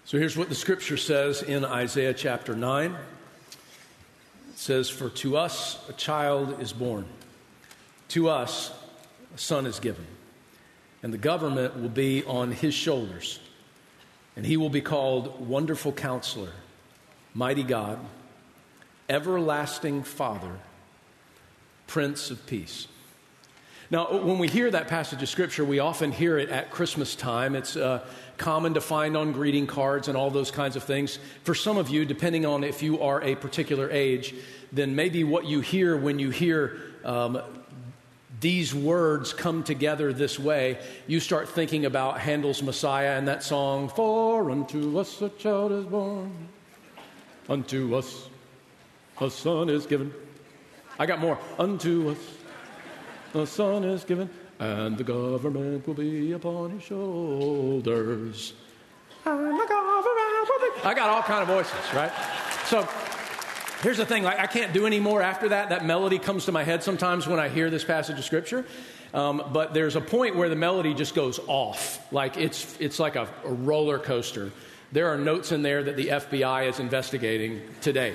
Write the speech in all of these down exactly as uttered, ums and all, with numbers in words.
So here's what the scripture says in Isaiah chapter nine. It says, "For to us a child is born, to us a son is given, and the government will be on his shoulders, and he will be called Wonderful Counselor, Mighty God, Everlasting Father, Prince of Peace." Now, when we hear that passage of Scripture, we often hear it at Christmas time. It's uh, common to find on greeting cards and all those kinds of things. For some of you, depending on if you are a particular age, then maybe what you hear when you hear um, these words come together this way, you start thinking about Handel's Messiah and that song, "For unto us a child is born, unto us a son is given." I got more. "Unto us a son is given, and the government will be upon his shoulders. And the government will be..." I got all kind of voices, right? So here's the thing. Like, I can't do any more after that. That melody comes to my head sometimes when I hear this passage of Scripture. Um, but there's a point where the melody just goes off. Like it's it's like a, a roller coaster. There are notes in there that the F B I is investigating today.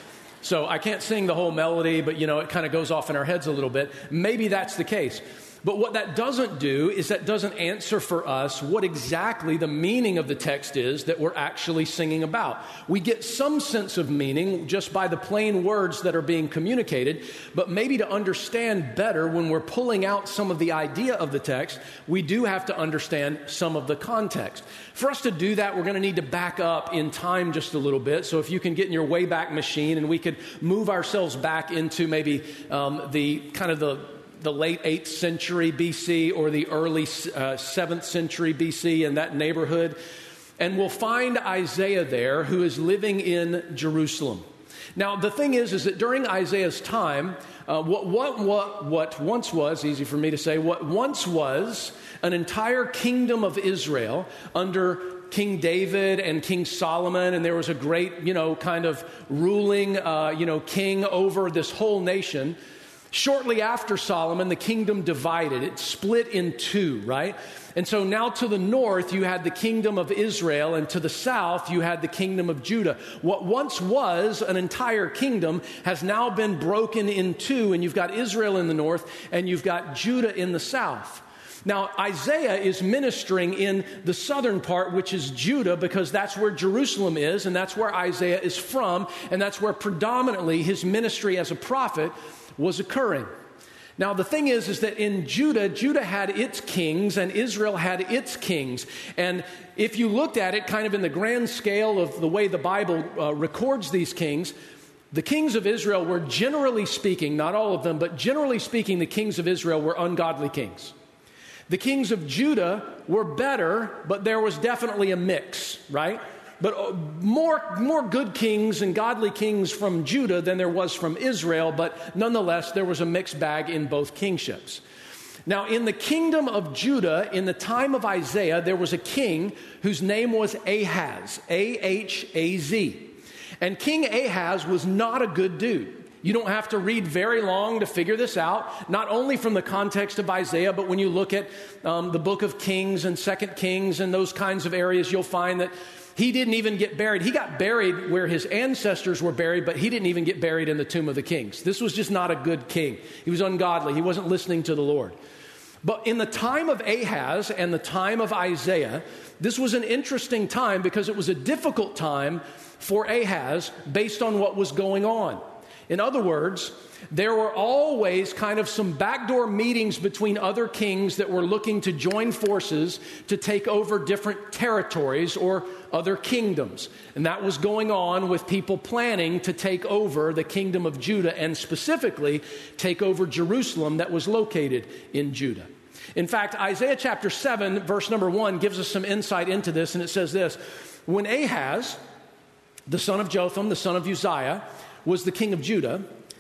So I can't sing the whole melody, but, you know, it kind of goes off in our heads a little bit. Maybe that's the case. But what that doesn't do is that doesn't answer for us what exactly the meaning of the text is that we're actually singing about. We get some sense of meaning just by the plain words that are being communicated, but maybe to understand better when we're pulling out some of the idea of the text, we do have to understand some of the context. For us to do that, we're going to need to back up in time just a little bit. So if you can get in your Wayback Machine and we could move ourselves back into maybe um, the kind of the the late eighth century B C or the early uh, seventh century B C in that neighborhood. And we'll find Isaiah there, who is living in Jerusalem. Now, the thing is, is that during Isaiah's time, uh, what, what, what, what once was, easy for me to say, what once was an entire kingdom of Israel under King David and King Solomon, and there was a great, you know, kind of ruling, uh, you know, king over this whole nation. Shortly after Solomon, the kingdom divided. It split in two, right? And so now to the north, you had the kingdom of Israel, and to the south, you had the kingdom of Judah. What once was an entire kingdom has now been broken in two, and you've got Israel in the north, and you've got Judah in the south. Now, Isaiah is ministering in the southern part, which is Judah, because that's where Jerusalem is, and that's where Isaiah is from, and that's where predominantly his ministry as a prophet was occurring. Now, the thing is, is that in Judah, Judah had its kings and Israel had its kings. And if you looked at it kind of in the grand scale of the way the Bible uh, records these kings, the kings of Israel were generally speaking, not all of them, but generally speaking, the kings of Israel were ungodly kings. The kings of Judah were better, but there was definitely a mix, right? But more, more good kings and godly kings from Judah than there was from Israel, but nonetheless, there was a mixed bag in both kingships. Now, in the kingdom of Judah, in the time of Isaiah, there was a king whose name was Ahaz, A H A Z. And King Ahaz was not a good dude. You don't have to read very long to figure this out, not only from the context of Isaiah, but when you look at um, the book of Kings and Second Kings and those kinds of areas, you'll find that he didn't even get buried. He got buried where his ancestors were buried, but he didn't even get buried in the tomb of the kings. This was just not a good king. He was ungodly. He wasn't listening to the Lord. But in the time of Ahaz and the time of Isaiah, this was an interesting time because it was a difficult time for Ahaz based on what was going on. In other words, there were always kind of some backdoor meetings between other kings that were looking to join forces to take over different territories or other kingdoms. And that was going on with people planning to take over the kingdom of Judah and specifically take over Jerusalem that was located in Judah. In fact, Isaiah chapter seven, verse number one, gives us some insight into this, and it says this: when Ahaz, the son of Jotham, the son of Uzziah, was the king of Judah,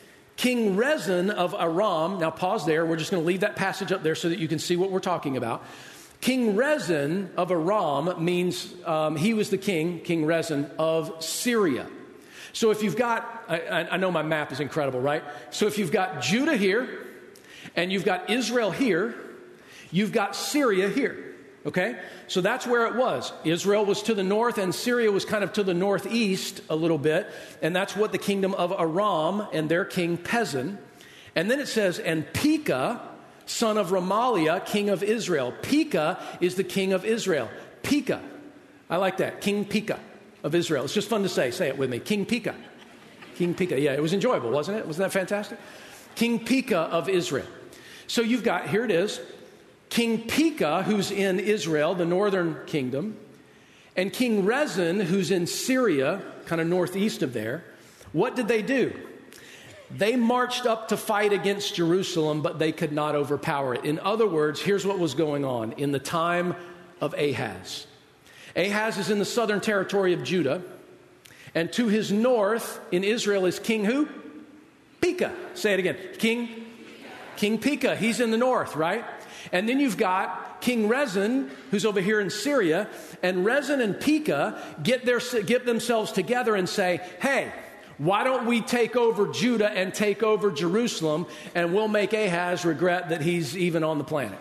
King Rezin of Aram, now pause there, we're just going to leave that passage up there so that you can see what we're talking about. King Rezin of Aram means um, he was the king, King Rezin of Syria. So if you've got, I, I know my map is incredible, right? So if you've got Judah here, and you've got Israel here, you've got Syria here. Okay? So that's where it was. Israel was to the north, and Syria was kind of to the northeast a little bit. And that's what the kingdom of Aram and their king Pezin. And then it says, and Pekah, son of Remaliah, king of Israel. Pekah is the king of Israel. Pekah. I like that. King Pekah of Israel. It's just fun to say. Say it with me. King Pekah. King Pekah. Yeah, it was enjoyable, wasn't it? Wasn't that fantastic? King Pekah of Israel. So you've got, here it is, King Pekah, who's in Israel, the northern kingdom, and King Rezin, who's in Syria, kind of northeast of there. What did they do? They marched up to fight against Jerusalem, but they could not overpower it. In other words, here's what was going on in the time of Ahaz. Ahaz is in the southern territory of Judah, and to his north in Israel is King who? Pekah. Say it again. King? King Pekah. He's in the north, right? And then you've got King Rezin, who's over here in Syria, and Rezin and Pekah get, their, get themselves together and say, hey, why don't we take over Judah and take over Jerusalem, and we'll make Ahaz regret that he's even on the planet.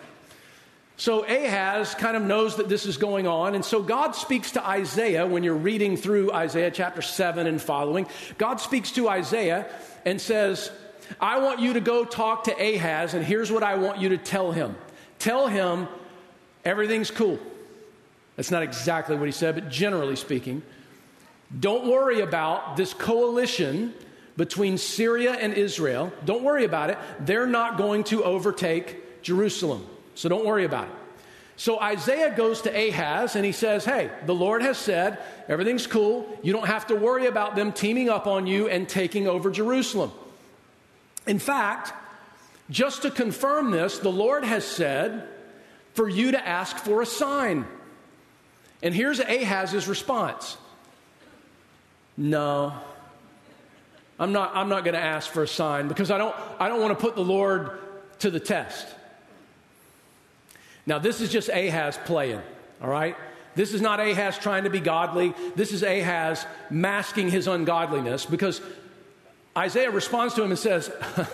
So Ahaz kind of knows that this is going on, and so God speaks to Isaiah when you're reading through Isaiah chapter seven and following. God speaks to Isaiah and says, I want you to go talk to Ahaz, and here's what I want you to tell him. Tell him everything's cool. That's not exactly what he said, but generally speaking, don't worry about this coalition between Syria and Israel. Don't worry about it. They're not going to overtake Jerusalem. So don't worry about it. So Isaiah goes to Ahaz and he says, hey, the Lord has said, everything's cool. You don't have to worry about them teaming up on you and taking over Jerusalem. In fact, just to confirm this, the Lord has said for you to ask for a sign. And here's Ahaz's response. No, I'm not, I'm not going to ask for a sign because I don't, I don't want to put the Lord to the test. Now, this is just Ahaz playing, all right? This is not Ahaz trying to be godly. This is Ahaz masking his ungodliness because Isaiah responds to him and says,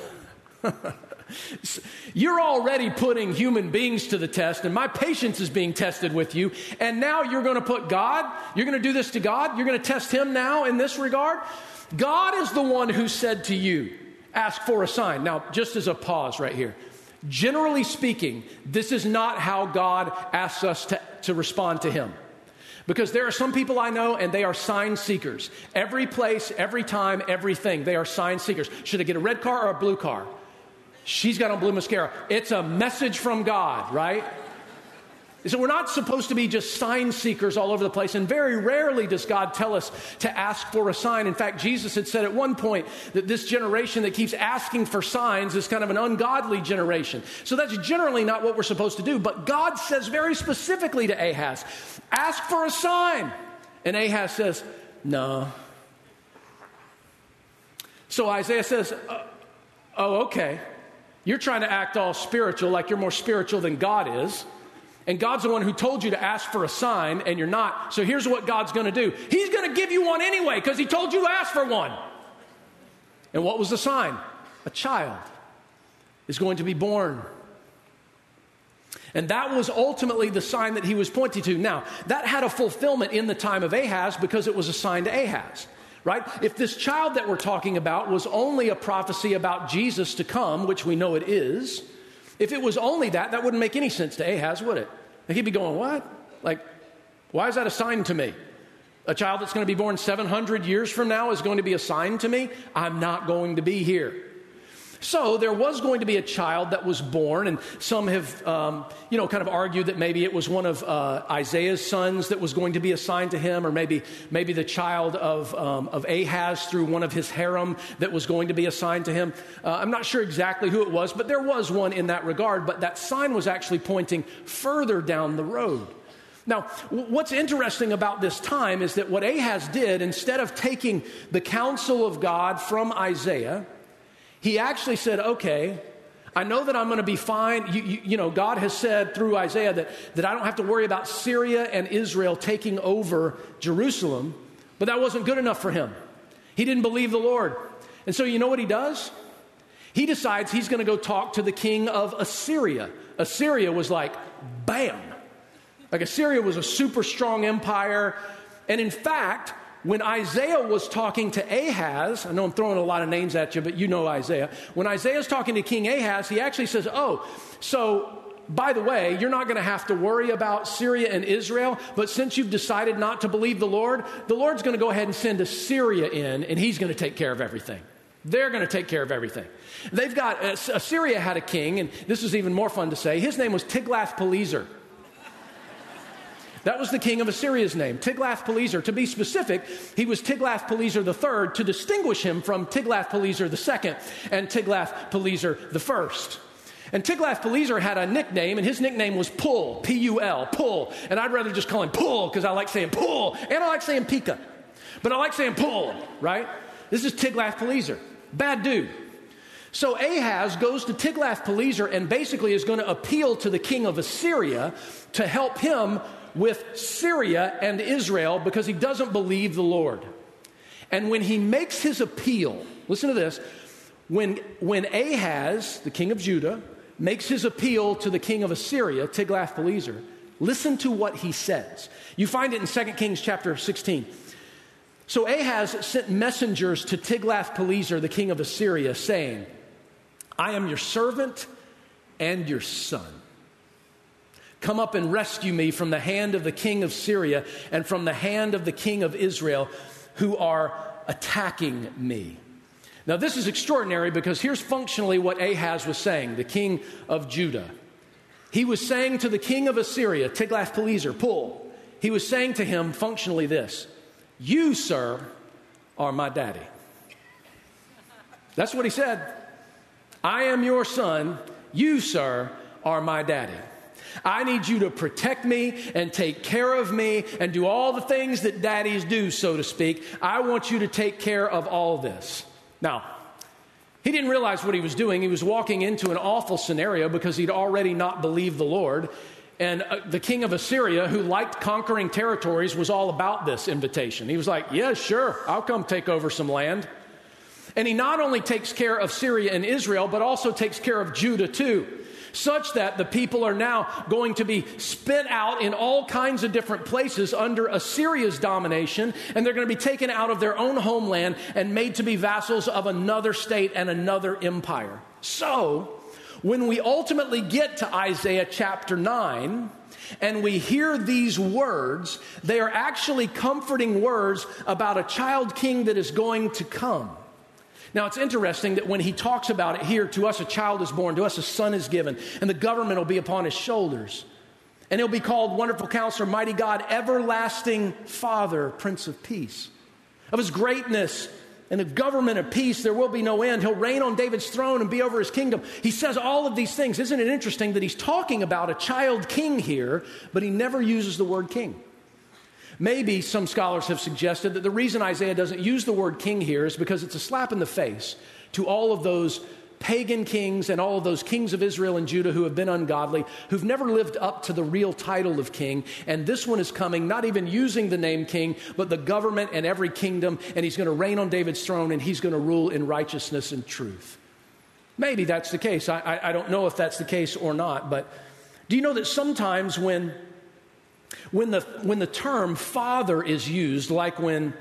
you're already putting human beings to the test, and my patience is being tested with you, and now you're going to put God, you're going to do this to God, you're going to test him now in this regard? God is the one who said to you, ask for a sign. Now, just as a pause right here, generally speaking, this is not how God asks us to, to respond to him. Because there are some people I know, and they are sign seekers. Every place, every time, everything, they are sign seekers. Should I get a red car or a blue car? She's got on blue mascara. It's a message from God, right? So we're not supposed to be just sign seekers all over the place. And very rarely does God tell us to ask for a sign. In fact, Jesus had said at one point that this generation that keeps asking for signs is kind of an ungodly generation. So that's generally not what we're supposed to do. But God says very specifically to Ahaz, ask for a sign. And Ahaz says, no. So Isaiah says, uh, oh, okay. You're trying to act all spiritual, like you're more spiritual than God is. And God's the one who told you to ask for a sign, and you're not. So here's what God's going to do. He's going to give you one anyway, because he told you to ask for one. And what was the sign? A child is going to be born. And that was ultimately the sign that he was pointing to. Now, that had a fulfillment in the time of Ahaz, because it was a sign to Ahaz. Right? If this child that we're talking about was only a prophecy about Jesus to come, which we know it is, if it was only that, that wouldn't make any sense to Ahaz, would it? Like he'd be going, what? Like, why is that a sign to me? A child that's going to be born seven hundred years from now is going to be a sign to me? I'm not going to be here. So there was going to be a child that was born, and some have, um, you know, kind of argued that maybe it was one of uh, Isaiah's sons that was going to be assigned to him, or maybe maybe the child of um, of Ahaz through one of his harem that was going to be assigned to him. Uh, I'm not sure exactly who it was, but there was one in that regard. But that sign was actually pointing further down the road. Now, what's interesting about this time is that what Ahaz did, instead of taking the counsel of God from Isaiah, he actually said, okay, I know that I'm going to be fine. You, you, you know, God has said through Isaiah that, that I don't have to worry about Syria and Israel taking over Jerusalem, but that wasn't good enough for him. He didn't believe the Lord. And so you know what he does? He decides he's going to go talk to the king of Assyria. Assyria was like, bam, Like Assyria was a super strong empire. And in fact, when Isaiah was talking to Ahaz, I know I'm throwing a lot of names at you, but you know Isaiah. When Isaiah's talking to King Ahaz, he actually says, oh, so by the way, you're not going to have to worry about Syria and Israel, but since you've decided not to believe the Lord, the Lord's going to go ahead and send Assyria in, and he's going to take care of everything. They're going to take care of everything. They've got, Assyria had a king, and this is even more fun to say. His name was Tiglath-Pileser. That was the king of Assyria's name, Tiglath-Pileser. To be specific, he was Tiglath-Pileser the third to distinguish him from Tiglath-Pileser the second and Tiglath-Pileser the first. And Tiglath-Pileser had a nickname, and his nickname was Pul, P U L, Pul. And I'd rather just call him Pul because I like saying Pul, and I like saying Pika. But I like saying Pul, right? This is Tiglath-Pileser. Bad dude. So Ahaz goes to Tiglath-Pileser and basically is going to appeal to the king of Assyria to help him with Syria and Israel because he doesn't believe the Lord. And when he makes his appeal, listen to this, when, when Ahaz, the king of Judah, makes his appeal to the king of Assyria, Tiglath-Pileser, listen to what he says. You find it in Second Kings chapter sixteen. So Ahaz sent messengers to Tiglath-Pileser, the king of Assyria, saying, I am your servant and your son. Come up and rescue me from the hand of the king of Syria and from the hand of the king of Israel who are attacking me. Now this is extraordinary because here's functionally what Ahaz was saying, the king of Judah. He was saying to the king of Assyria, Tiglath-Pileser, Pul, he was saying to him functionally this, you, sir, are my daddy. That's what he said. I am your son. You, sir, are my daddy. I need you to protect me and take care of me and do all the things that daddies do, so to speak. I want you to take care of all this. Now, he didn't realize what he was doing. He was walking into an awful scenario because he'd already not believed the Lord. And uh, the king of Assyria, who liked conquering territories, was all about this invitation. He was like, yeah, sure, I'll come take over some land. And he not only takes care of Syria and Israel, but also takes care of Judah too, such that the people are now going to be spit out in all kinds of different places under Assyria's domination, and they're going to be taken out of their own homeland and made to be vassals of another state and another empire. So, when we ultimately get to Isaiah chapter nine, and we hear these words, they are actually comforting words about a child king that is going to come. Now, it's interesting that when he talks about it here, to us a child is born, to us a son is given, and the government will be upon his shoulders. And he'll be called Wonderful Counselor, Mighty God, Everlasting Father, Prince of Peace. Of his greatness and the government of peace, there will be no end. He'll reign on David's throne and be over his kingdom. He says all of these things. Isn't it interesting that he's talking about a child king here, but he never uses the word king? Maybe some scholars have suggested that the reason Isaiah doesn't use the word king here is because it's a slap in the face to all of those pagan kings and all of those kings of Israel and Judah who have been ungodly, who've never lived up to the real title of king. And this one is coming, not even using the name king, but the government and every kingdom, and he's going to reign on David's throne, and he's going to rule in righteousness and truth. Maybe that's the case. I, I, I don't know if that's the case or not, but do you know that sometimes when When the, when the term father is used, like when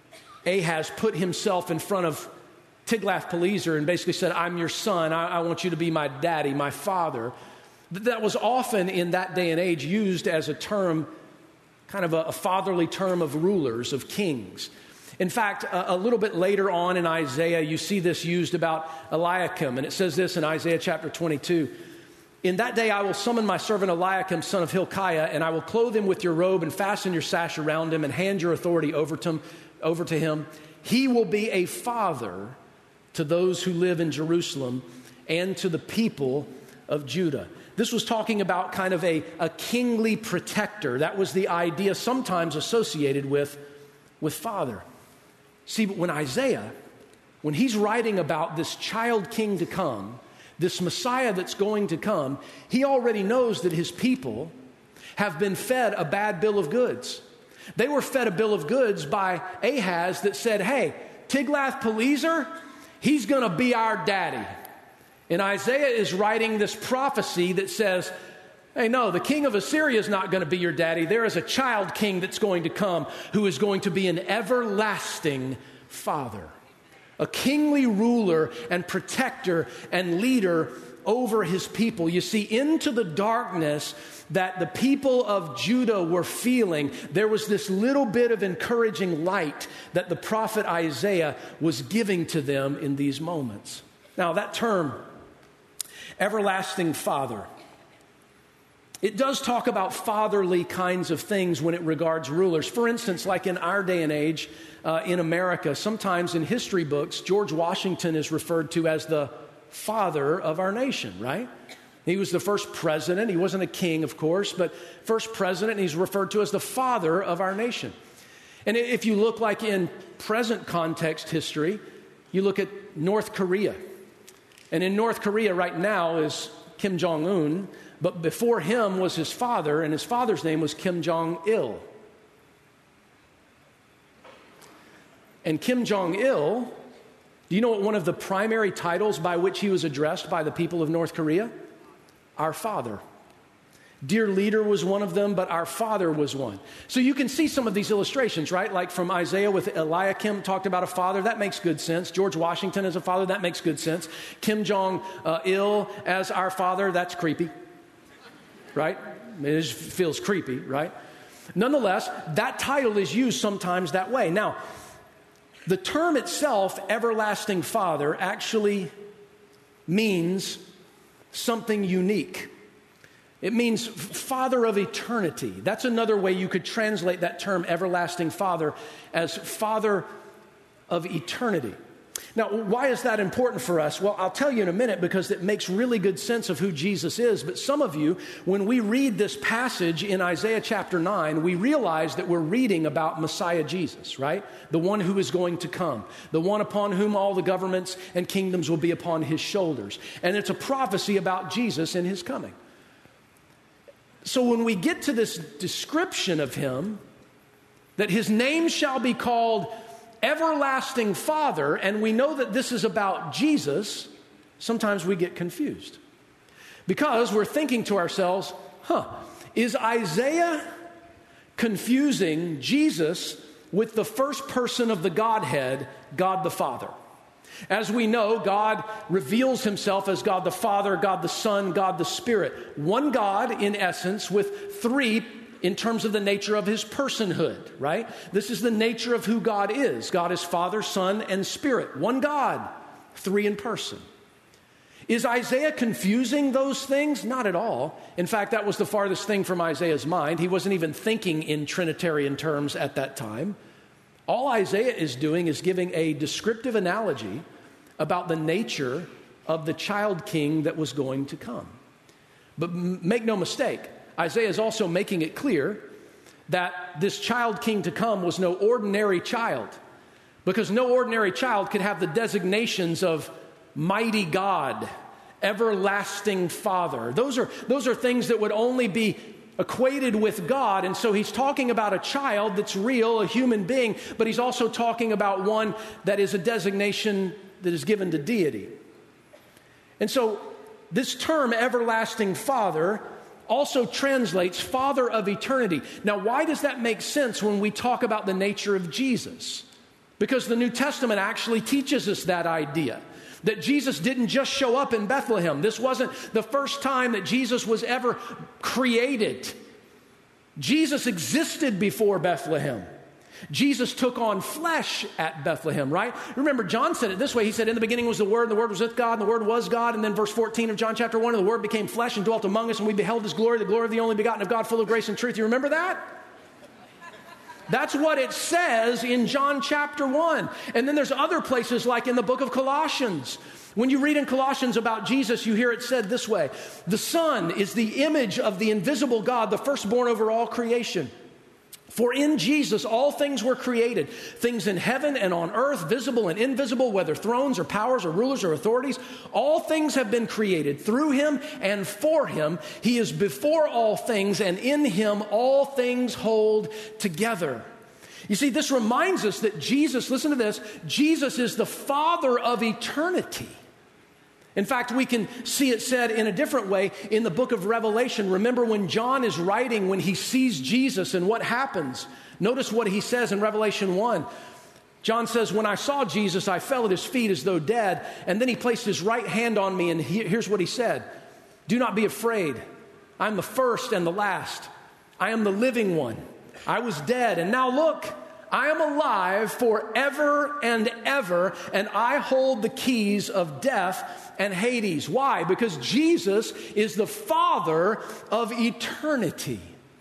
Ahaz put himself in front of Tiglath-Pileser and basically said, I'm your son, I, I want you to be my daddy, my father, that was often in that day and age used as a term, kind of a, a fatherly term of rulers, of kings. In fact, a, a little bit later on in Isaiah, you see this used about Eliakim, and it says this in Isaiah chapter twenty-two. In that day I will summon my servant Eliakim, son of Hilkiah, and I will clothe him with your robe and fasten your sash around him and hand your authority over to him. Over to him. He will be a father to those who live in Jerusalem and to the people of Judah. This was talking about kind of a, a kingly protector. That was the idea sometimes associated with, with father. See, but when Isaiah, when he's writing about this child king to come, this Messiah that's going to come, he already knows that his people have been fed a bad bill of goods. They were fed a bill of goods by Ahaz that said, hey, Tiglath-Pileser, he's going to be our daddy. And Isaiah is writing this prophecy that says, Hey, no, the king of Assyria is not going to be your daddy. There is a child king that's going to come who is going to be an everlasting father, a kingly ruler and protector and leader over his people. You see, into the darkness that the people of Judah were feeling, there was this little bit of encouraging light that the prophet Isaiah was giving to them in these moments. Now, that term, everlasting father, it does talk about fatherly kinds of things when it regards rulers. For instance, like in our day and age uh, in America, sometimes in history books, George Washington is referred to as the father of our nation, right? He was the first president. He wasn't a king, of course, but first president, and he's referred to as the father of our nation. And if you look like in present context history, you look at North Korea. And in North Korea right now is Kim Jong-un, but before him was his father, and his father's name was Kim Jong-il. And Kim Jong-il, do you know what one of the primary titles by which he was addressed by the people of North Korea? Our Father. Dear leader was one of them, but our Father was one. So you can see some of these illustrations, right? Like from Isaiah with Eliakim talked about a father. That makes good sense. George Washington as a father. That makes good sense. Kim Jong-il as our father. That's creepy. Right? It just feels creepy, right? Nonetheless, that title is used sometimes that way. Now, the term itself, everlasting father, actually means something unique. It means father of eternity. That's another way you could translate that term, everlasting father, as father of eternity. Now, why is that important for us? Well, I'll tell you in a minute, because it makes really good sense of who Jesus is. But some of you, when we read this passage in Isaiah chapter nine, we realize that we're reading about Messiah Jesus, right? The one who is going to come, the one upon whom all the governments and kingdoms will be upon his shoulders. And it's a prophecy about Jesus and his coming. So when we get to this description of him, that his name shall be called Everlasting Father, and we know that this is about Jesus, sometimes we get confused. Because we're thinking to ourselves, huh, is Isaiah confusing Jesus with the first person of the Godhead, God the Father? As we know, God reveals himself as God the Father, God the Son, God the Spirit. One God, in essence, with three in terms of the nature of his personhood, right? This is the nature of who God is. God is Father, Son, and Spirit. One God, three in person. Is Isaiah confusing those things? Not at all. In fact, that was the farthest thing from Isaiah's mind. He wasn't even thinking in Trinitarian terms at that time. All Isaiah is doing is giving a descriptive analogy about the nature of the child king that was going to come. But make no mistake, Isaiah is also making it clear that this child king to come was no ordinary child, because no ordinary child could have the designations of mighty God, everlasting Father. Those are, those are things that would only be equated with God. And so he's talking about a child that's real, a human being, but he's also talking about one that is a designation that is given to deity. And so this term, everlasting Father, also translates Father of eternity. Now, why does that make sense when we talk about the nature of Jesus? Because the New Testament actually teaches us that idea, that Jesus didn't just show up in Bethlehem. This wasn't the first time that Jesus was ever created. Jesus existed before Bethlehem. Jesus took on flesh at Bethlehem, right? Remember, John said it this way. He said, in the beginning was the Word, and the Word was with God, and the Word was God. And then verse fourteen of John chapter one, and the Word became flesh and dwelt among us, and we beheld his glory, the glory of the only begotten of God, full of grace and truth. You remember that? That's what it says in John chapter one. And then there's other places like in the book of Colossians. When you read in Colossians about Jesus, you hear it said this way: the Son is the image of the invisible God, the firstborn over all creation. For in Jesus all things were created, things in heaven and on earth, visible and invisible, whether thrones or powers or rulers or authorities. All things have been created through him and for him. He is before all things, and in him all things hold together. You see, this reminds us that Jesus, listen to this, Jesus is the Father of eternity. In fact, we can see it said in a different way in the book of Revelation. Remember when John is writing, when he sees Jesus and what happens. Notice what he says in Revelation one. John says, when I saw Jesus, I fell at his feet as though dead. And then he placed his right hand on me, and he, here's what he said. Do not be afraid. I'm the first and the last. I am the living one. I was dead, and now look, I am alive forever and ever, and I hold the keys of death and Hades. Why? Because Jesus is the Father of eternity.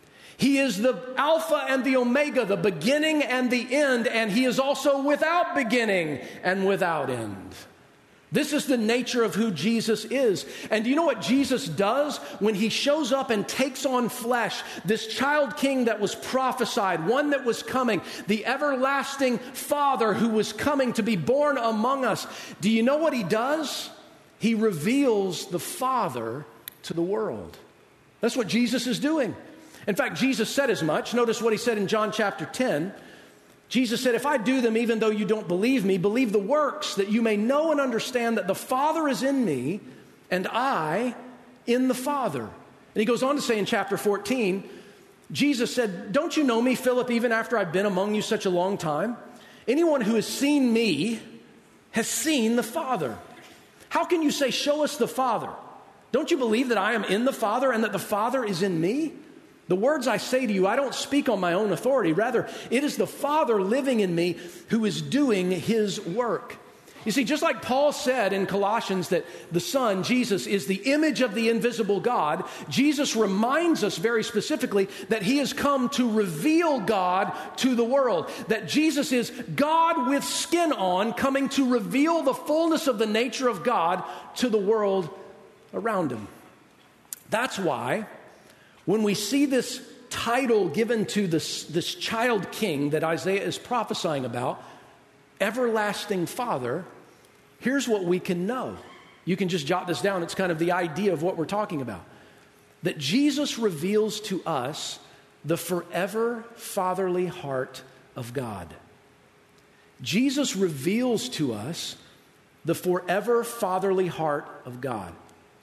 He is the Alpha and the Omega, the beginning and the end, and He is also without beginning and without end. This is the nature of who Jesus is. And do you know what Jesus does when He shows up and takes on flesh? This child king that was prophesied, one that was coming, the everlasting Father who was coming to be born among us. Do you know what He does? He reveals the Father to the world. That's what Jesus is doing. In fact, Jesus said as much. Notice what He said in John chapter ten. Jesus said, if I do them, even though you don't believe me, believe the works, that you may know and understand that the Father is in me and I in the Father. And He goes on to say in chapter fourteen, Jesus said, don't you know me, Philip, even after I've been among you such a long time? Anyone who has seen me has seen the Father. How can you say, show us the Father? Don't you believe that I am in the Father and that the Father is in me? The words I say to you, I don't speak on my own authority. Rather, it is the Father living in me who is doing His work. You see, just like Paul said in Colossians that the Son, Jesus, is the image of the invisible God, Jesus reminds us very specifically that He has come to reveal God to the world. That Jesus is God with skin on, coming to reveal the fullness of the nature of God to the world around Him. That's why when we see this title given to this, this child king that Isaiah is prophesying about, Everlasting Father, here's what we can know. You can just jot this down. It's kind of the idea of what we're talking about. That Jesus reveals to us the forever fatherly heart of God. Jesus reveals to us the forever fatherly heart of God.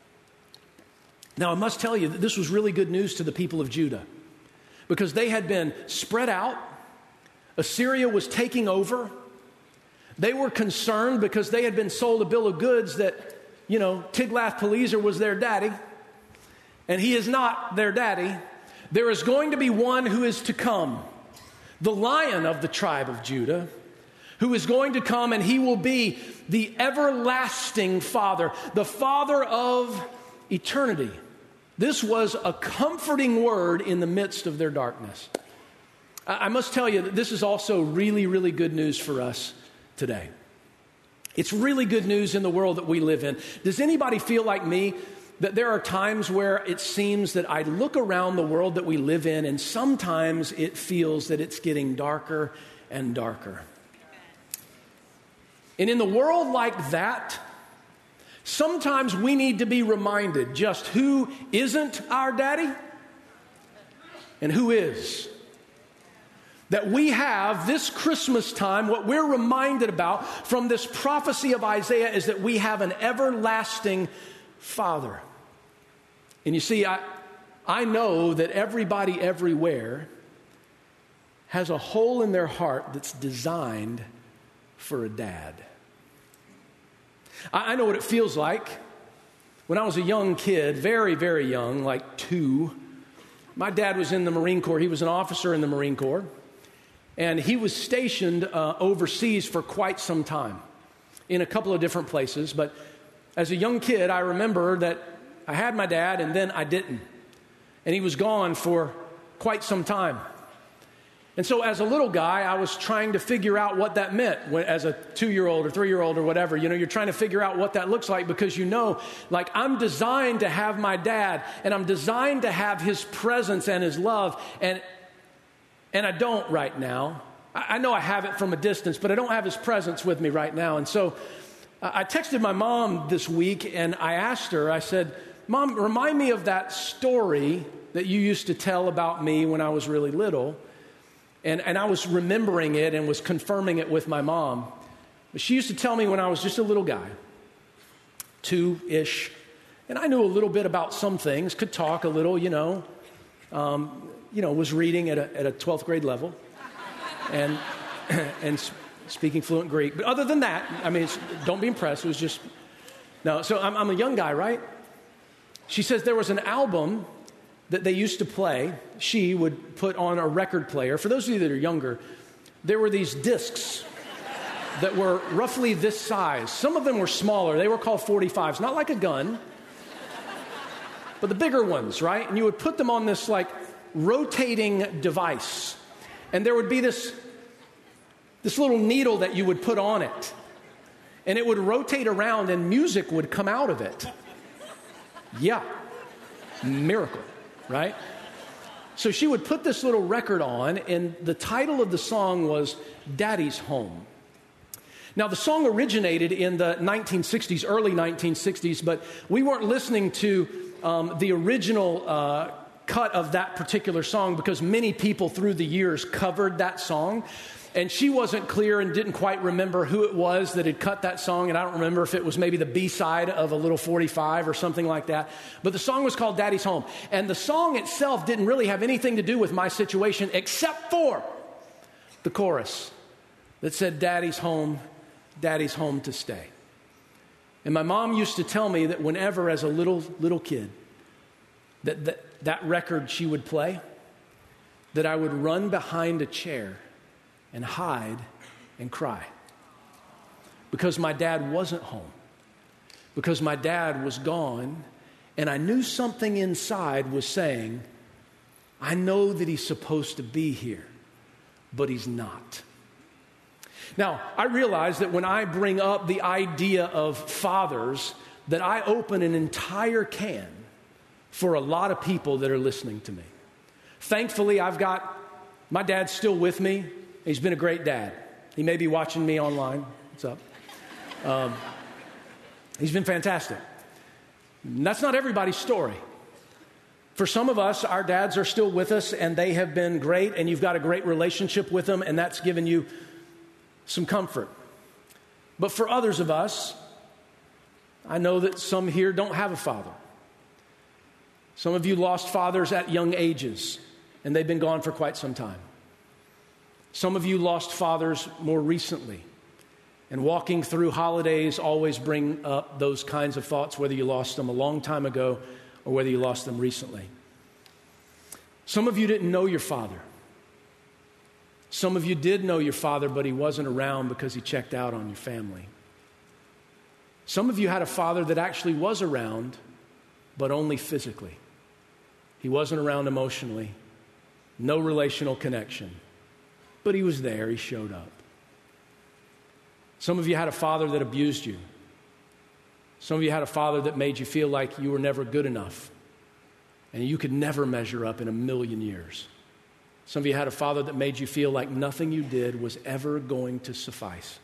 Now, I must tell you that this was really good news to the people of Judah because they had been spread out. Assyria was taking over. They were concerned because they had been sold a bill of goods that, you know, Tiglath-Pileser was their daddy, and he is not their daddy. There is going to be one who is to come, the Lion of the tribe of Judah, who is going to come, and he will be the everlasting Father, the Father of eternity. This was a comforting word in the midst of their darkness. I must tell you that this is also really, really good news for us today. It's really good news in the world that we live in. Does anybody feel like me that there are times where it seems that I look around the world that we live in and sometimes it feels that it's getting darker and darker? And in the world like that, sometimes we need to be reminded just who isn't our daddy and who is. That we have this Christmas time, what we're reminded about from this prophecy of Isaiah is that we have an everlasting Father. And you see, I, I know that everybody everywhere has a hole in their heart that's designed for a dad. I know what it feels like. When I was a young kid, very, very young, like two, my dad was in the Marine Corps. He was an officer in the Marine Corps. And he was stationed uh, overseas for quite some time in a couple of different places. But as a young kid, I remember that I had my dad and then I didn't. And he was gone for quite some time. And so as a little guy, I was trying to figure out what that meant as a two-year-old or three-year-old or whatever. You know, you're trying to figure out what that looks like because you know, like I'm designed to have my dad and I'm designed to have his presence and his love. And and I don't right now. I, I know I have it from a distance, but I don't have his presence with me right now. And so uh, I texted my mom this week and I asked her, I said, Mom, remind me of that story that you used to tell about me when I was really little. And, and I was remembering it and was confirming it with my mom. But she used to tell me when I was just a little guy, two-ish. And I knew a little bit about some things, could talk a little, you know, um, you know, was reading at a, at a twelfth grade level and, and speaking fluent Greek. But other than that, I mean, it's, don't be impressed. It was just, no. So I'm, I'm a young guy, right? She says there was an album that they used to play. She would put on a record player. For those of you that are younger, there were these discs that were roughly this size. Some of them were smaller. They were called forty-fives, not like a gun, but the bigger ones, right? And you would put them on this like rotating device. And there would be this, this little needle that you would put on it. And it would rotate around and music would come out of it. Yeah, miracle, right? So she would put this little record on, and the title of the song was Daddy's Home. Now, the song originated in the nineteen sixties, early nineteen sixties, but we weren't listening to um, the original uh, cut of that particular song because many people through the years covered that song. And she wasn't clear and didn't quite remember who it was that had cut that song. And I don't remember if it was maybe the B-side of a little forty-five or something like that. But the song was called Daddy's Home. And the song itself didn't really have anything to do with my situation except for the chorus that said, Daddy's home, Daddy's home to stay. And my mom used to tell me that whenever, as a little, little kid, that, that that record she would play, that I would run behind a chair and hide and cry because my dad wasn't home, because my dad was gone, and I knew something inside was saying, I know that he's supposed to be here, but he's not. Now, I realize that when I bring up the idea of fathers, that I open an entire can for a lot of people that are listening to me. Thankfully, I've got, my dad's still with me. He's been a great dad. He may be watching me online. What's up? Um, he's been fantastic. And that's not everybody's story. For some of us, our dads are still with us, and they have been great, and you've got a great relationship with them, and that's given you some comfort. But for others of us, I know that some here don't have a father. Some of you lost fathers at young ages, and they've been gone for quite some time. Some of you lost fathers more recently, and walking through holidays always bring up those kinds of thoughts, whether you lost them a long time ago or whether you lost them recently. Some of you didn't know your father. Some of you did know your father, but he wasn't around because he checked out on your family. Some of you had a father that actually was around, but only physically. He wasn't around emotionally, no relational connection. But he was there, he showed up. Some of you had a father that abused you. Some of you had a father that made you feel like you were never good enough and you could never measure up in a million years. Some of you had a father that made you feel like nothing you did was ever going to suffice.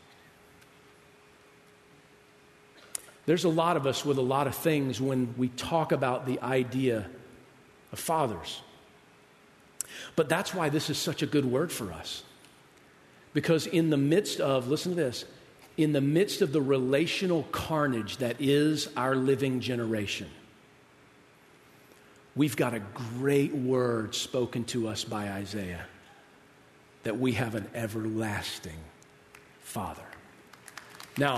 There's a lot of us with a lot of things when we talk about the idea of fathers. But that's why this is such a good word for us. Because in the midst of, listen to this, in the midst of the relational carnage that is our living generation, we've got a great word spoken to us by Isaiah that we have an everlasting Father. Now,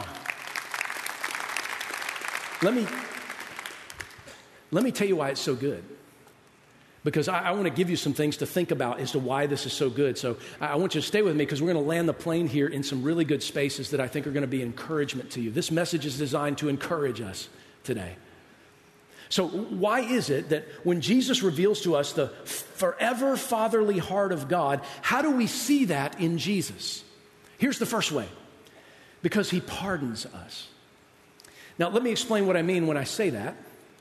let me, let me tell you why it's so good. Because I, I want to give you some things to think about as to why this is so good. So I, I want you to stay with me because we're going to land the plane here in some really good spaces that I think are going to be encouragement to you. This message is designed to encourage us today. So why is it that when Jesus reveals to us the forever fatherly heart of God, how do we see that in Jesus? Here's the first way. Because he pardons us. Now, let me explain what I mean when I say that.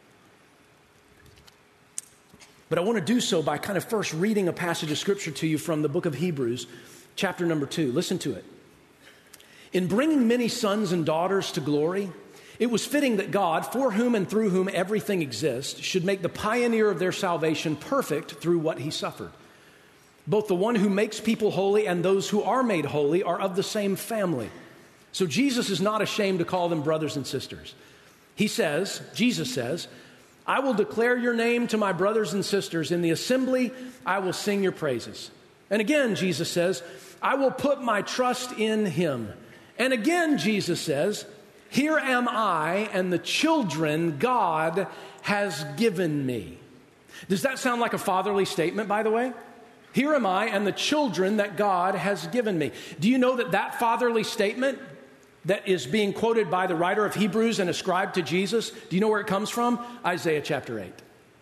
But I want to do so by kind of first reading a passage of Scripture to you from the book of Hebrews, chapter number two. Listen to it. In bringing many sons and daughters to glory, it was fitting that God, for whom and through whom everything exists, should make the pioneer of their salvation perfect through what he suffered. Both the one who makes people holy and those who are made holy are of the same family. So Jesus is not ashamed to call them brothers and sisters. He says, Jesus says, I will declare your name to my brothers and sisters. In the assembly, I will sing your praises. And again, Jesus says, I will put my trust in him. And again, Jesus says, here am I and the children God has given me. Does that sound like a fatherly statement, by the way? Here am I and the children that God has given me. Do you know that that fatherly statement that is being quoted by the writer of Hebrews and ascribed to Jesus, do you know where it comes from? Isaiah chapter eight.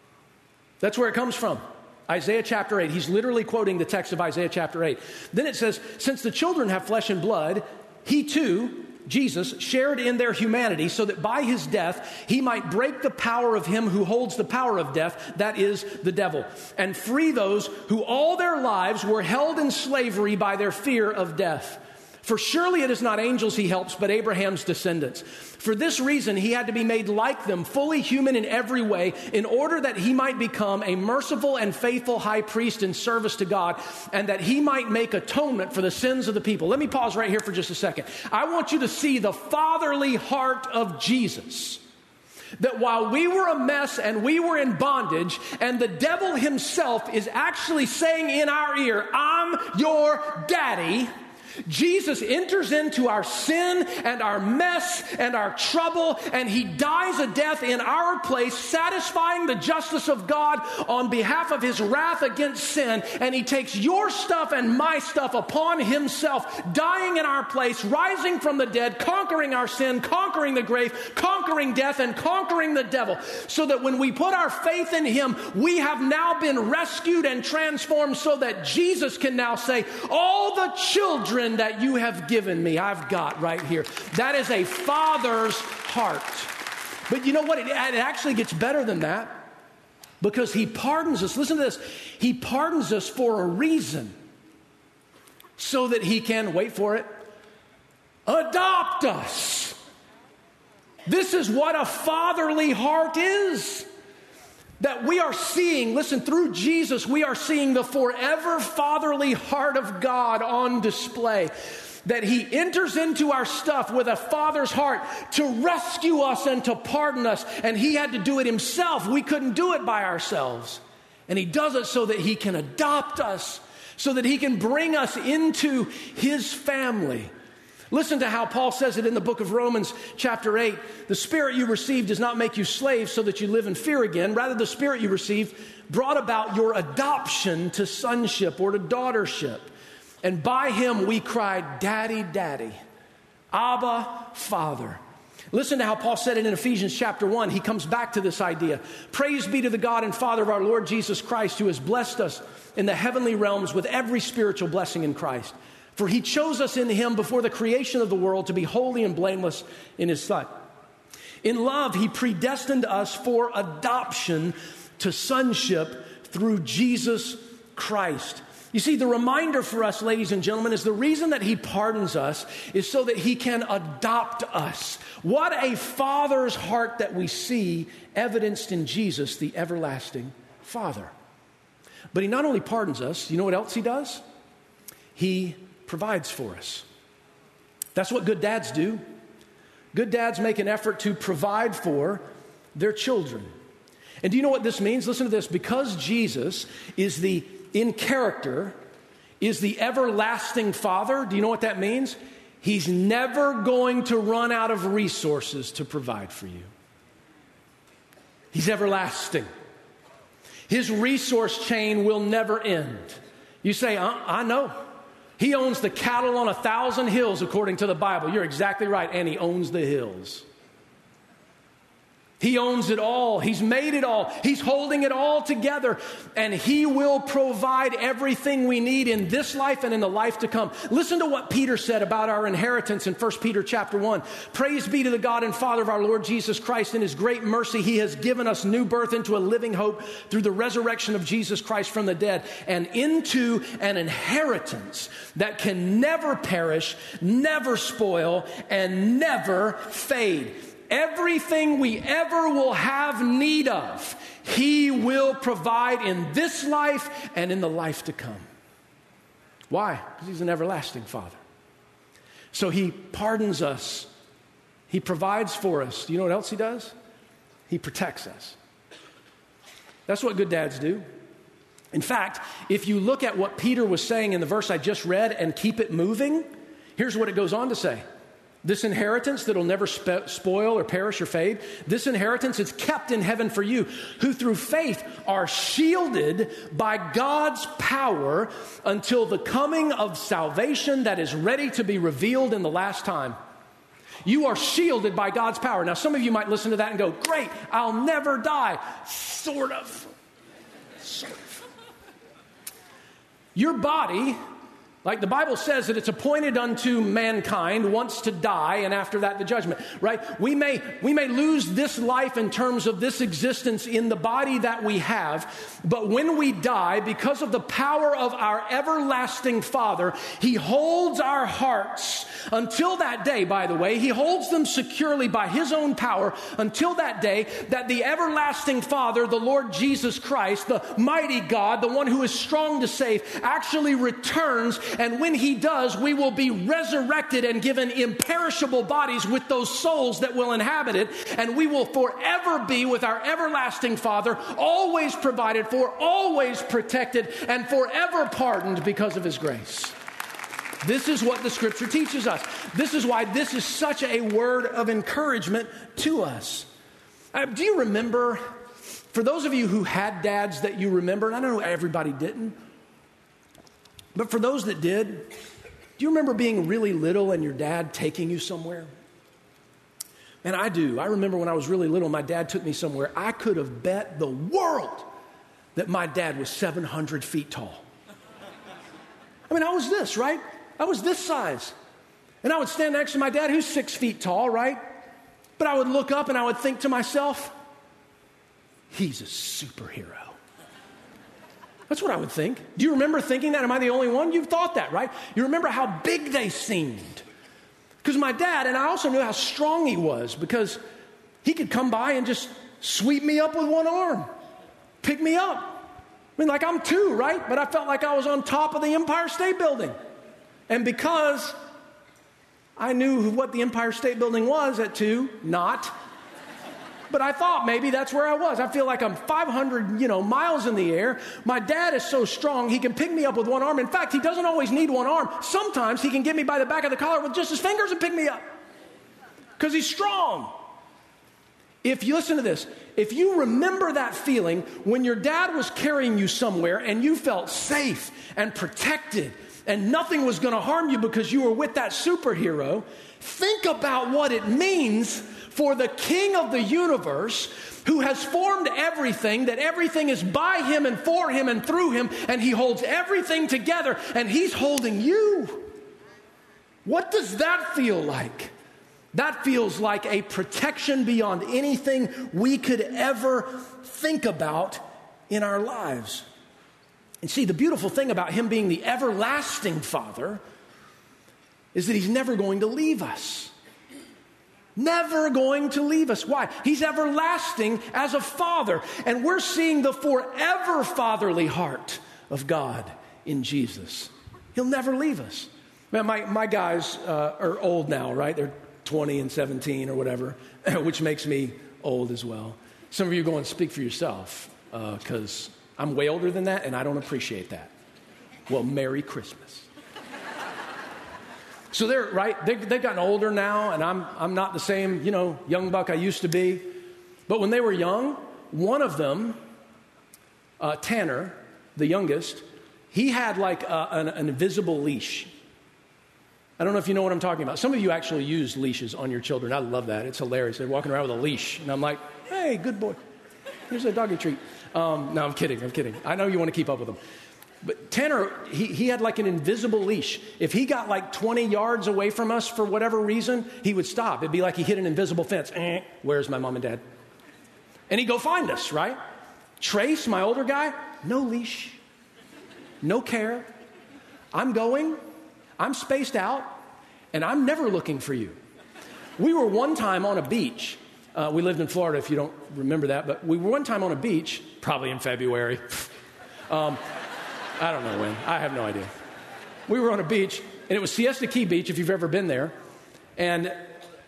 That's where it comes from. Isaiah chapter eight. He's literally quoting the text of Isaiah chapter eight. Then it says, since the children have flesh and blood, he too, Jesus, shared in their humanity so that by his death he might break the power of him who holds the power of death, that is the devil, and free those who all their lives were held in slavery by their fear of death. For surely it is not angels he helps, but Abraham's descendants. For this reason, he had to be made like them, fully human in every way, in order that he might become a merciful and faithful high priest in service to God, and that he might make atonement for the sins of the people. Let me pause right here for just a second. I want you to see the fatherly heart of Jesus. That while we were a mess and we were in bondage, and the devil himself is actually saying in our ear, I'm your daddy, Jesus enters into our sin and our mess and our trouble, and he dies a death in our place, satisfying the justice of God on behalf of his wrath against sin. And he takes your stuff and my stuff upon himself, dying in our place, rising from the dead, conquering our sin, conquering the grave, conquering death, and conquering the devil. So that when we put our faith in him, we have now been rescued and transformed, so that Jesus can now say, all the children that you have given me, I've got right here. That is a father's heart. But you know what? It, it actually gets better than that, because he pardons us. Listen to this. He pardons us for a reason, so that he can, wait for it, adopt us. This is what a fatherly heart is. That we are seeing, listen, through Jesus, we are seeing the forever fatherly heart of God on display. That he enters into our stuff with a father's heart to rescue us and to pardon us. And he had to do it himself. We couldn't do it by ourselves. And he does it so that he can adopt us, so that he can bring us into his family. Listen to how Paul says it in the book of Romans chapter eight. The spirit you received does not make you slaves so that you live in fear again. Rather, the spirit you received brought about your adoption to sonship or to daughtership. And by him we cried, Daddy, Daddy, Abba, Father. Listen to how Paul said it in Ephesians chapter one. He comes back to this idea. Praise be to the God and Father of our Lord Jesus Christ, who has blessed us in the heavenly realms with every spiritual blessing in Christ. For he chose us in him before the creation of the world to be holy and blameless in his sight. In love, he predestined us for adoption to sonship through Jesus Christ. You see, the reminder for us, ladies and gentlemen, is the reason that he pardons us is so that he can adopt us. What a father's heart that we see evidenced in Jesus, the everlasting Father. But he not only pardons us, you know what else he does? He provides for us. That's what good dads do. Good dads make an effort to provide for their children. And do you know what this means? Listen to this. Because Jesus is the, in character, is the everlasting Father, do you know what that means? He's never going to run out of resources to provide for you. He's everlasting. His resource chain will never end. You say, uh, I know. He owns the cattle on a thousand hills, according to the Bible. You're exactly right. And he owns the hills. He owns it all. He's made it all. He's holding it all together. And he will provide everything we need in this life and in the life to come. Listen to what Peter said about our inheritance in First Peter chapter one. Praise be to the God and Father of our Lord Jesus Christ. In his great mercy, he has given us new birth into a living hope through the resurrection of Jesus Christ from the dead, and into an inheritance that can never perish, never spoil, and never fade. Everything we ever will have need of, he will provide in this life and in the life to come. Why? Because he's an everlasting Father. So he pardons us He provides for us. Do you know what else he does? He protects us. That's what good dads do. In fact, if you look at what Peter was saying in the verse I just read and keep it moving, here's what it goes on to say. This inheritance that'll never spe- spoil or perish or fade, this inheritance is kept in heaven for you, who through faith are shielded by God's power until the coming of salvation that is ready to be revealed in the last time. You are shielded by God's power. Now, some of you might listen to that and go, great, I'll never die. Sort of. Sort of. Your body, like the Bible says that it's appointed unto mankind once to die, and after that the judgment, right? We may, we may lose this life in terms of this existence in the body that we have, but when we die, because of the power of our everlasting Father, He holds our hearts until that day, by the way. He holds them securely by His own power until that day that the everlasting Father, the Lord Jesus Christ, the mighty God, the one who is strong to save, actually returns. And when He does, we will be resurrected and given imperishable bodies with those souls that will inhabit it. And we will forever be with our everlasting Father, always provided for, always protected, and forever pardoned because of His grace. This is what the Scripture teaches us. This is why this is such a word of encouragement to us. Uh, do you remember, for those of you who had dads that you remember, and I know everybody didn't, but for those that did, do you remember being really little and your dad taking you somewhere? Man, I do. I remember when I was really little, my dad took me somewhere. I could have bet the world that my dad was seven hundred feet tall. I mean, I was this, right? I was this size. And I would stand next to my dad, who's six feet tall, right? But I would look up and I would think to myself, he's a superhero. That's what I would think. Do you remember thinking that? Am I the only one? You've thought that, right? You remember how big they seemed. Because my dad, and I also knew how strong he was, because he could come by and just sweep me up with one arm, pick me up. I mean, like I'm two, right? But I felt like I was on top of the Empire State Building. And because I knew what the Empire State Building was at two, not. But I thought maybe that's where I was. I feel like I'm five hundred, you know, miles in the air. My dad is so strong, he can pick me up with one arm. In fact, he doesn't always need one arm. Sometimes he can get me by the back of the collar with just his fingers and pick me up. Because he's strong. If you listen to this, if you remember that feeling when your dad was carrying you somewhere and you felt safe and protected and nothing was going to harm you because you were with that superhero, think about what it means for the King of the universe, who has formed everything, that everything is by Him and for Him and through Him, and He holds everything together, and He's holding you. What does that feel like? That feels like a protection beyond anything we could ever think about in our lives. And see, the beautiful thing about Him being the everlasting Father is that He's never going to leave us. Never going to leave us. Why? He's everlasting as a father. And we're seeing the forever fatherly heart of God in Jesus. He'll never leave us. Man, my, my guys uh, are old now, right? They're twenty and seventeen or whatever, which makes me old as well. Some of you go and speak for yourself, because uh, I'm way older than that and I don't appreciate that. Well, Merry Christmas. So they're, right, they, they've gotten older now, and I'm, I'm not the same, you know, young buck I used to be. But when they were young, one of them, uh, Tanner, the youngest, he had like a, an, an invisible leash. I don't know if you know what I'm talking about. Some of you actually use leashes on your children. I love that. It's hilarious. They're walking around with a leash. And I'm like, hey, good boy. Here's a doggy treat. Um, no, I'm kidding. I'm kidding. I know you want to keep up with them. But Tanner, he, he had like an invisible leash. If he got like twenty yards away from us for whatever reason, he would stop. It'd be like he hit an invisible fence. Eh, where's my mom and dad? And he'd go find us, right? Trace, my older guy, no leash, no care. I'm going, I'm spaced out, and I'm never looking for you. We were one time on a beach. Uh, we lived in Florida, if you don't remember that, but we were one time on a beach, probably in February. um, I don't know when. I have no idea. We were on a beach, and it was Siesta Key Beach, if you've ever been there. And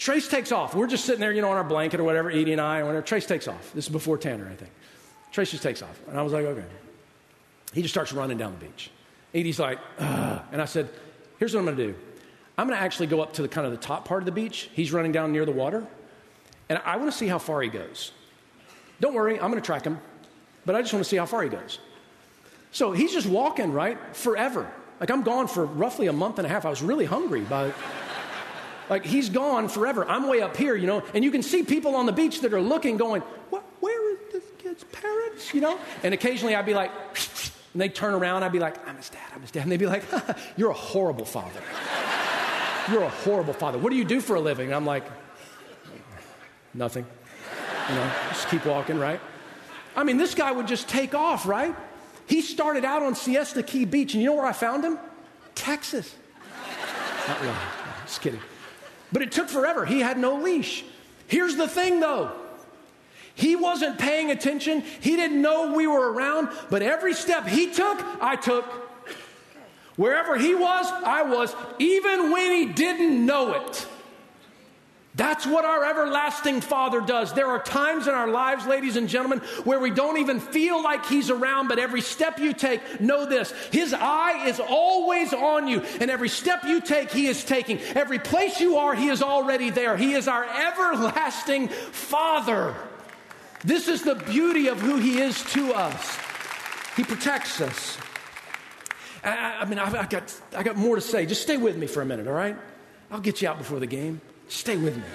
Trace takes off. We're just sitting there, you know, on our blanket or whatever, Edie and I, or whatever. Trace takes off. This is before Tanner, I think. Trace just takes off. And I was like, okay. He just starts running down the beach. Edie's like, ugh. And I said, here's what I'm going to do. I'm going to actually go up to the kind of the top part of the beach. He's running down near the water. And I want to see how far he goes. Don't worry, I'm going to track him. But I just want to see how far he goes. So he's just walking, right, forever. Like I'm gone for roughly a month and a half. I was really hungry by Like he's gone forever. I'm way up here, you know, and you can see people on the beach that are looking going, what, where is this kid's parents, you know? And occasionally I'd be like, and they'd turn around. I'd be like, I'm his dad, I'm his dad. And they'd be like, you're a horrible father. You're a horrible father. What do you do for a living? And I'm like, nothing. You know, just keep walking, right? I mean, this guy would just take off, right? He started out on Siesta Key Beach, and you know where I found him? Texas. Not really. No, just kidding. But it took forever. He had no leash. Here's the thing, though. He wasn't paying attention. He didn't know we were around. But every step he took, I took. Wherever he was, I was, even when he didn't know it. That's what our everlasting Father does. There are times in our lives, ladies and gentlemen, where we don't even feel like he's around, but every step you take, know this. His eye is always on you, and every step you take, he is taking. Every place you are, he is already there. He is our everlasting Father. This is the beauty of who he is to us. He protects us. I, I mean, I've, I got, I got more to say. Just stay with me for a minute, all right? I'll get you out before the game. Stay with me.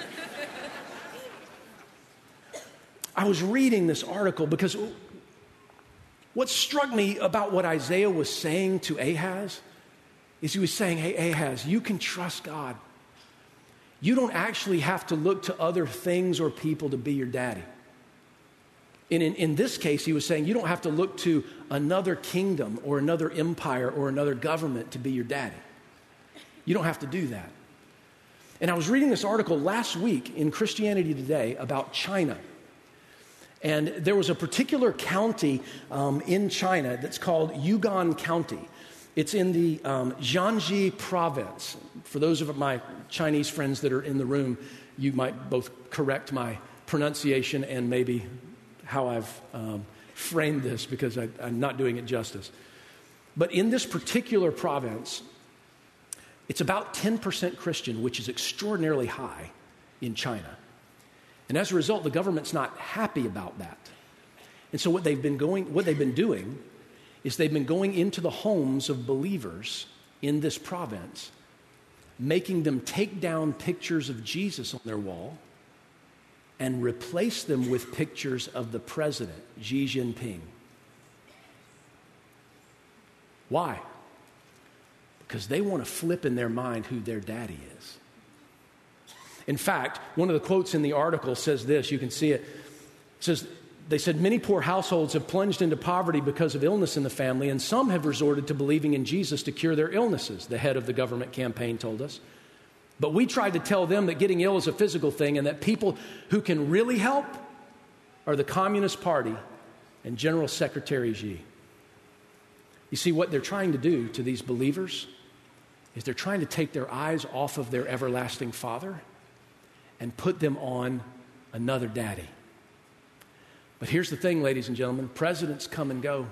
I was reading this article because what struck me about what Isaiah was saying to Ahaz is he was saying, hey, Ahaz, you can trust God. You don't actually have to look to other things or people to be your daddy. And in, in this case, he was saying you don't have to look to another kingdom or another empire or another government to be your daddy. You don't have to do that. And I was reading this article last week in Christianity Today about China. And there was a particular county um, in China that's called Yunnan County. It's in the um, Jiangxi province. For those of my Chinese friends that are in the room, you might both correct my pronunciation and maybe how I've um, framed this because I, I'm not doing it justice. But in this particular province, it's about ten percent Christian, which is extraordinarily high in China. And as a result, the government's not happy about that. And so what they've been going, what they've been doing is they've been going into the homes of believers in this province, making them take down pictures of Jesus on their wall and replace them with pictures of the president, Xi Jinping. Why? Because they want to flip in their mind who their daddy is. In fact, one of the quotes in the article says this, you can see it. It says, they said, many poor households have plunged into poverty because of illness in the family, and some have resorted to believing in Jesus to cure their illnesses, the head of the government campaign told us. But we tried to tell them that getting ill is a physical thing and that people who can really help are the Communist Party and General Secretary Xi. You see, what they're trying to do to these believers is they're trying to take their eyes off of their everlasting Father and put them on another daddy. But here's the thing, ladies and gentlemen. Presidents come and go.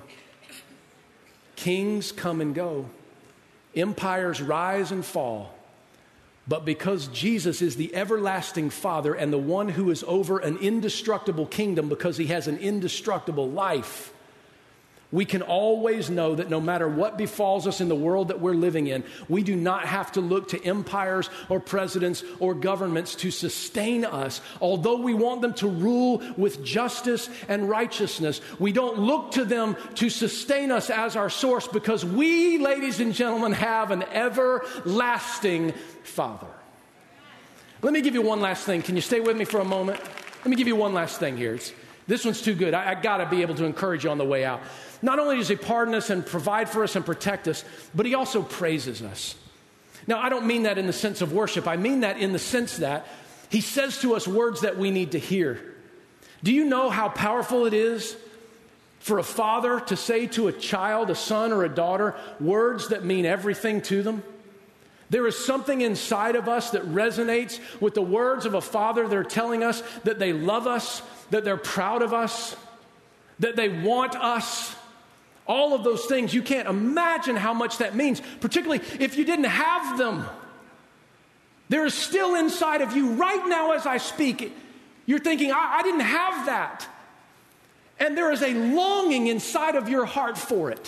Kings come and go. Empires rise and fall. But because Jesus is the everlasting Father and the one who is over an indestructible kingdom because he has an indestructible life, we can always know that no matter what befalls us in the world that we're living in, we do not have to look to empires or presidents or governments to sustain us. Although we want them to rule with justice and righteousness, we don't look to them to sustain us as our source because we, ladies and gentlemen, have an everlasting Father. Let me give you one last thing. Can you stay with me for a moment? Let me give you one last thing here. It's, this one's too good. I, I got to be able to encourage you on the way out. Not only does he pardon us and provide for us and protect us, but he also praises us. Now, I don't mean that in the sense of worship. I mean that in the sense that he says to us words that we need to hear. Do you know how powerful it is for a father to say to a child, a son or a daughter, words that mean everything to them? There is something inside of us that resonates with the words of a father. They're telling us that they love us, that they're proud of us, that they want us. All of those things, you can't imagine how much that means, particularly if you didn't have them. There is still inside of you right now as I speak, you're thinking, I, I didn't have that. And there is a longing inside of your heart for it.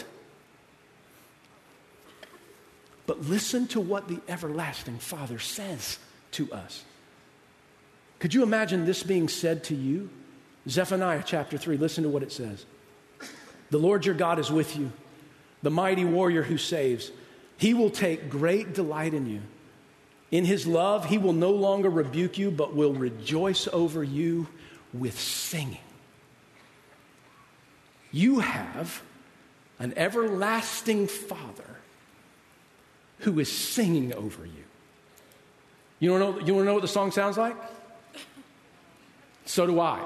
But listen to what the everlasting Father says to us. Could you imagine this being said to you? Zephaniah chapter three, listen to what it says. The Lord your God is with you, the mighty warrior who saves. He will take great delight in you. In his love, he will no longer rebuke you, but will rejoice over you with singing. You have an everlasting Father who is singing over you. You want to know, you want to know what the song sounds like? So do I.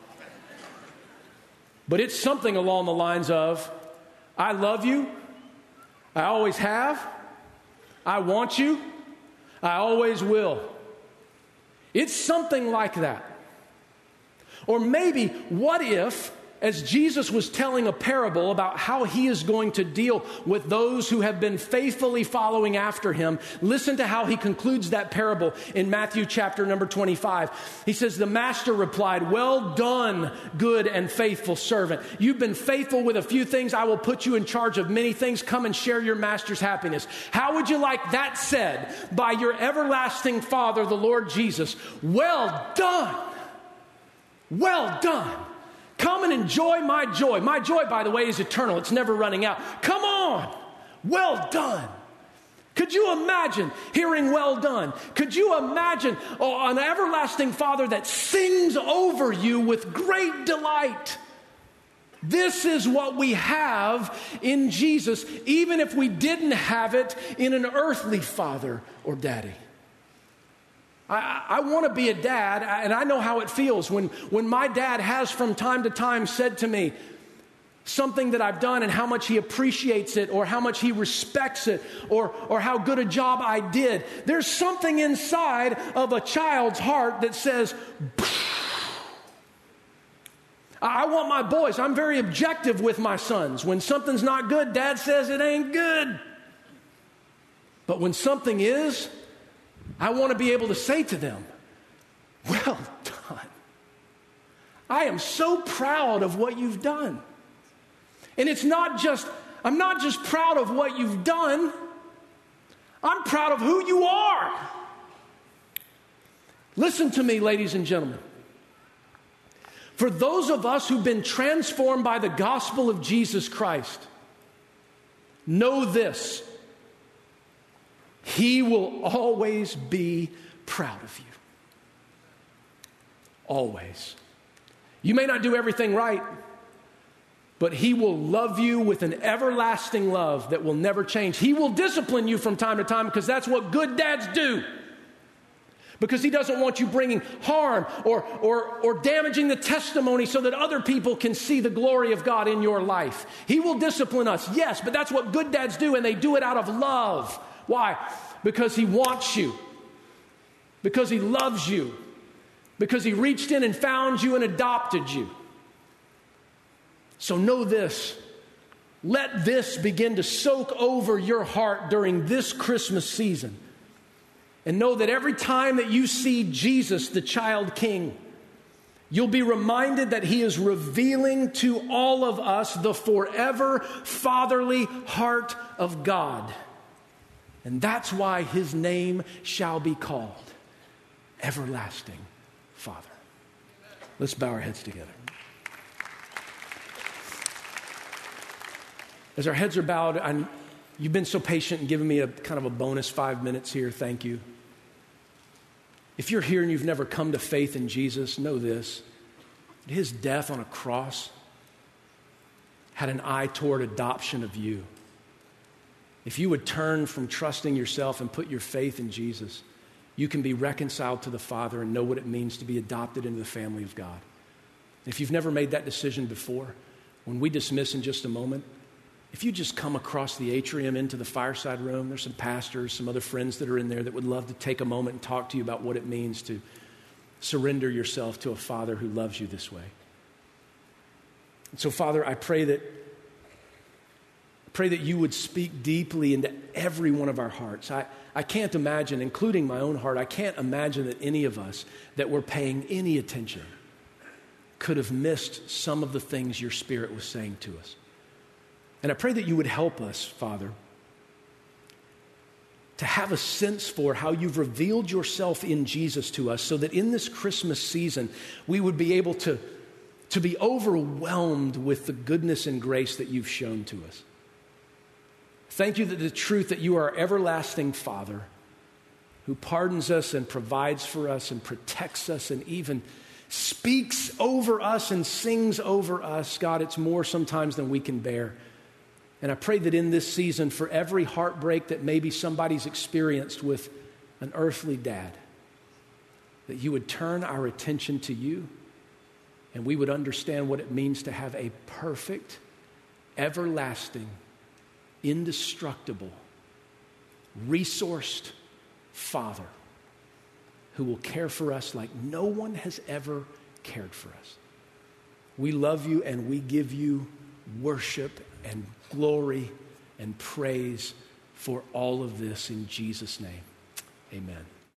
But it's something along the lines of, I love you, I always have, I want you, I always will. It's something like that. Or maybe, what if, as Jesus was telling a parable about how he is going to deal with those who have been faithfully following after him, listen to how he concludes that parable in Matthew chapter number twenty-five. He says, the master replied, well done, good and faithful servant. You've been faithful with a few things. I will put you in charge of many things. Come and share your master's happiness. How would you like that said by your everlasting Father, the Lord Jesus? Well done. Well done. Come and enjoy my joy. My joy, by the way, is eternal. It's never running out. Come on. Well done. Could you imagine hearing well done? Could you imagine oh, an everlasting Father that sings over you with great delight? This is what we have in Jesus, even if we didn't have it in an earthly father or daddy. I, I want to be a dad, and I know how it feels when, when my dad has from time to time said to me something that I've done and how much he appreciates it or how much he respects it or, or how good a job I did. There's something inside of a child's heart that says, I want my boys. I'm very objective with my sons. When something's not good, Dad says it ain't good. But when something is, I want to be able to say to them, well done. I am so proud of what you've done. And it's not just, I'm not just proud of what you've done. I'm proud of who you are. Listen to me, ladies and gentlemen. For those of us who've been transformed by the gospel of Jesus Christ, know this. He will always be proud of you. Always. You may not do everything right, but he will love you with an everlasting love that will never change. He will discipline you from time to time because that's what good dads do. Because he doesn't want you bringing harm or, or, or damaging the testimony so that other people can see the glory of God in your life. He will discipline us, yes, but that's what good dads do, and they do it out of love. Why? Because he wants you. Because he loves you. Because he reached in and found you and adopted you. So know this. Let this begin to soak over your heart during this Christmas season. And know that every time that you see Jesus, the child king, you'll be reminded that he is revealing to all of us the forever fatherly heart of God. And that's why his name shall be called Everlasting Father. Let's bow our heads together. As our heads are bowed, I'm, you've been so patient and given me a kind of a bonus five minutes here. Thank you. If you're here and you've never come to faith in Jesus, know this. His death on a cross had an eye toward adoption of you. If you would turn from trusting yourself and put your faith in Jesus, you can be reconciled to the Father and know what it means to be adopted into the family of God. If you've never made that decision before, when we dismiss in just a moment, if you just come across the atrium into the fireside room, there's some pastors, some other friends that are in there that would love to take a moment and talk to you about what it means to surrender yourself to a Father who loves you this way. And so, Father, I pray that pray that you would speak deeply into every one of our hearts. I, I can't imagine, including my own heart, I can't imagine that any of us that were paying any attention could have missed some of the things your Spirit was saying to us. And I pray that you would help us, Father, to have a sense for how you've revealed yourself in Jesus to us so that in this Christmas season, we would be able to, to be overwhelmed with the goodness and grace that you've shown to us. Thank you that the truth that you are our everlasting Father who pardons us and provides for us and protects us and even speaks over us and sings over us. God, it's more sometimes than we can bear. And I pray that in this season, for every heartbreak that maybe somebody's experienced with an earthly dad, that you would turn our attention to you and we would understand what it means to have a perfect, everlasting, indestructible, resourced Father who will care for us like no one has ever cared for us. We love you and we give you worship and glory and praise for all of this in Jesus' name. Amen.